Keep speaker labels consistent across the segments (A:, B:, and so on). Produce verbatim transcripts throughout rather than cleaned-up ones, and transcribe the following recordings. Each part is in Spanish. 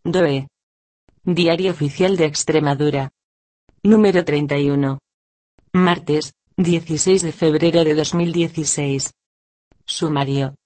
A: D O E. Diario Oficial de Extremadura. Número treinta y uno. Martes, dieciséis de febrero de dos mil dieciséis. Sumario.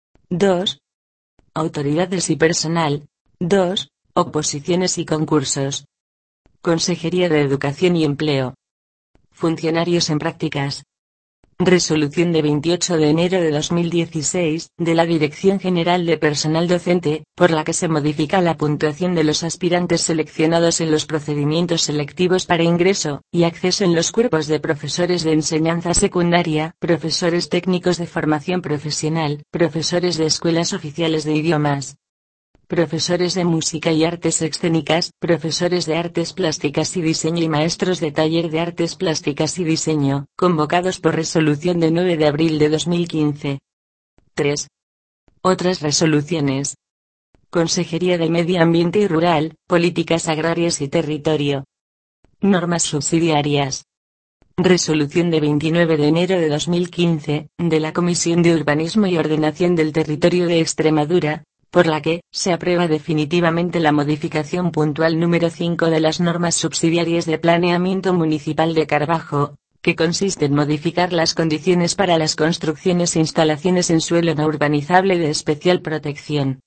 A: dos. Autoridades y personal. dos. Oposiciones y concursos. Consejería de Educación y Empleo. Funcionarios en prácticas. Resolución de veintiocho de enero de dos mil dieciséis, de la Dirección General de Personal Docente, por la que se modifica la puntuación de los aspirantes seleccionados en los procedimientos selectivos para ingreso y acceso en los cuerpos de profesores de enseñanza secundaria, profesores técnicos de formación profesional, profesores de escuelas oficiales de idiomas, profesores de música y artes escénicas, profesores de artes plásticas y diseño y maestros de taller de artes plásticas y diseño, convocados por resolución de nueve de abril de dos mil quince. tres. Otras resoluciones. Consejería de Medio Ambiente y Rural, Políticas Agrarias y Territorio. Normas subsidiarias. Resolución de veintinueve de enero de dos mil quince, de la Comisión de Urbanismo y Ordenación del Territorio de Extremadura, por la que se aprueba definitivamente la modificación puntual número cinco de las normas subsidiarias de planeamiento municipal de Carbajo, que consiste en modificar las condiciones para las construcciones e instalaciones en suelo no urbanizable de especial protección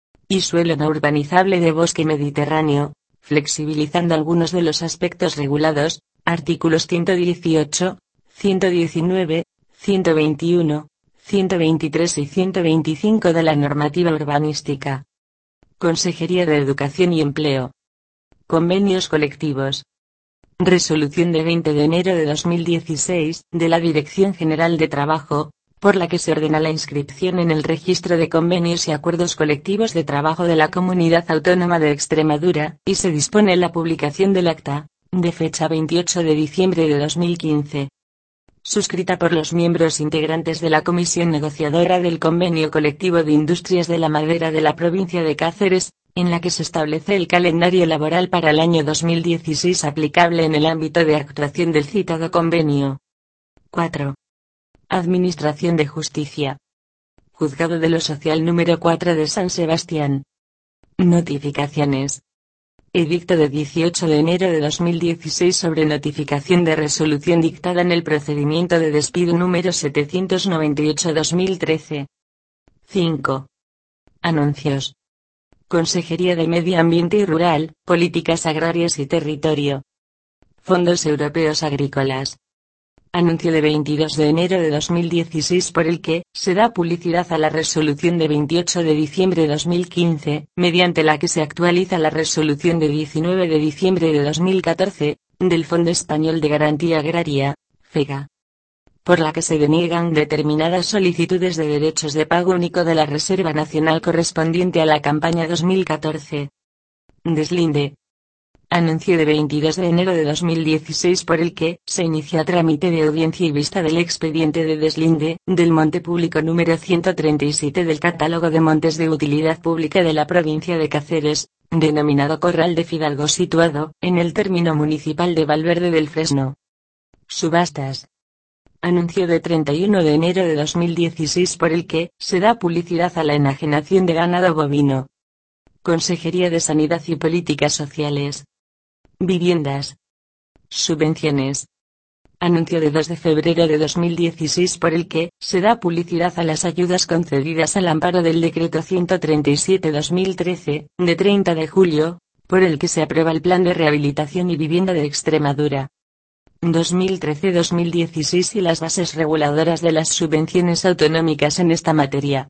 A: y suelo no urbanizable de bosque mediterráneo, flexibilizando algunos de los aspectos regulados, artículos ciento dieciocho, ciento diecinueve, ciento veintiuno, ciento veintitrés y ciento veinticinco de la normativa urbanística. Consejería de Educación y Empleo. Convenios colectivos. Resolución de veinte de enero de dos mil dieciséis, de la Dirección General de Trabajo, por la que se ordena la inscripción en el registro de convenios y acuerdos colectivos de trabajo de la Comunidad Autónoma de Extremadura, y se dispone la publicación del acta, de fecha veintiocho de diciembre de dos mil quince. Suscrita por los miembros integrantes de la Comisión Negociadora del Convenio Colectivo de Industrias de la Madera de la provincia de Cáceres, en la que se establece el calendario laboral para el año dos mil dieciséis aplicable en el ámbito de actuación del citado convenio. cuatro. Administración de Justicia. Juzgado de lo Social número cuatro de San Sebastián. Notificaciones. Edicto de dieciocho de enero de dos mil dieciséis sobre notificación de resolución dictada en el procedimiento de despido número setecientos noventa y ocho barra dos mil trece. cinco. Anuncios. Consejería de Medio Ambiente y Rural, Políticas Agrarias y Territorio. Fondos Europeos Agrícolas. Anuncio de veintidós de enero de dos mil dieciséis por el que se da publicidad a la resolución de veintiocho de diciembre de dos mil quince, mediante la que se actualiza la resolución de diecinueve de diciembre de dos mil catorce, del Fondo Español de Garantía Agraria, FEGA, por la que se deniegan determinadas solicitudes de derechos de pago único de la Reserva Nacional correspondiente a la campaña dos mil catorce. Deslinde. Anuncio de veintidós de enero de dos mil dieciséis por el que se inicia trámite de audiencia y vista del expediente de deslinde del monte público número ciento treinta y siete del catálogo de montes de utilidad pública de la provincia de Cáceres, denominado Corral de Fidalgo, situado en el término municipal de Valverde del Fresno. Subastas. Anuncio de treinta y uno de enero de dos mil dieciséis por el que se da publicidad a la enajenación de ganado bovino. Consejería de Sanidad y Políticas Sociales. Viviendas. Subvenciones. Anuncio de dos de febrero de dos mil dieciséis por el que se da publicidad a las ayudas concedidas al amparo del Decreto ciento treinta y siete barra dos mil trece, de treinta de julio, por el que se aprueba el Plan de Rehabilitación y Vivienda de Extremadura dos mil trece a dos mil dieciséis y las bases reguladoras de las subvenciones autonómicas en esta materia.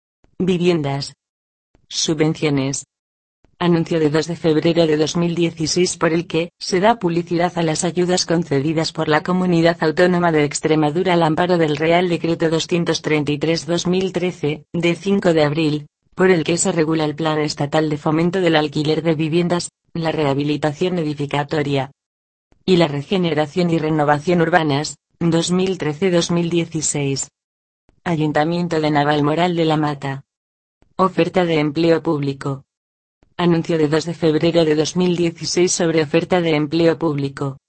A: Viviendas. Subvenciones. Anuncio de dos de febrero de dos mil dieciséis por el que se da publicidad a las ayudas concedidas por la Comunidad Autónoma de Extremadura al amparo del Real Decreto doscientos treinta y tres barra dos mil trece, de cinco de abril, por el que se regula el Plan Estatal de Fomento del Alquiler de Viviendas, la rehabilitación edificatoria y la regeneración y renovación urbanas, dos mil trece a dos mil dieciséis. Ayuntamiento de Navalmoral de la Mata. Oferta de empleo público. Anuncio de dos de febrero de dos mil dieciséis sobre oferta de empleo público.